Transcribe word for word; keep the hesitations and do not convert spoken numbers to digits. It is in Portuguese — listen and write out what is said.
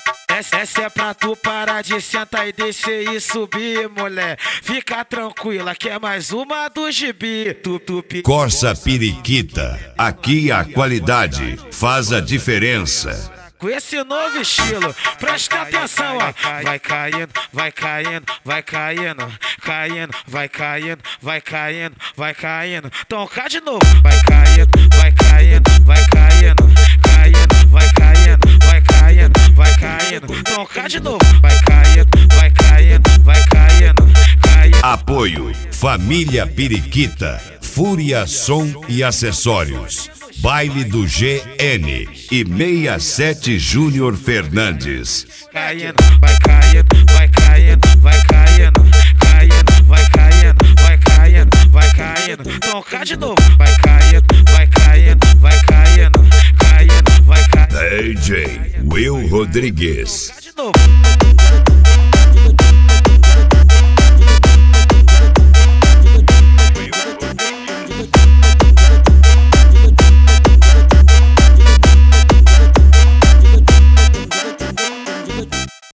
Essa, essa é pra tu parar de sentar e descer e subir, mulher. Fica tranquila que é mais uma do gibi. Tu, tu, pi... Corsa Periquita, aqui a qualidade faz a diferença. Com esse novo estilo, presta atenção, ó. Vai caindo, vai caindo, vai caindo, caindo, vai caindo, vai caindo, vai caindo. Toca de novo. Vai caindo, vai caindo, vai caindo, caindo, vai caindo, vai caindo, vai caindo. Toca de novo. Vai caindo, vai caindo, vai caindo, caindo. Apoio Família Periquita, Fúria Som e Acessórios. Baile do G N e sessenta e sete Júnior Fernandes. Caindo, vai caindo, vai caindo, vai caindo, caindo, vai caindo, vai caindo, vai caindo. Toca de novo. Vai caindo, vai caindo, vai caindo, caindo, vai caindo. D J Will Rodrigues.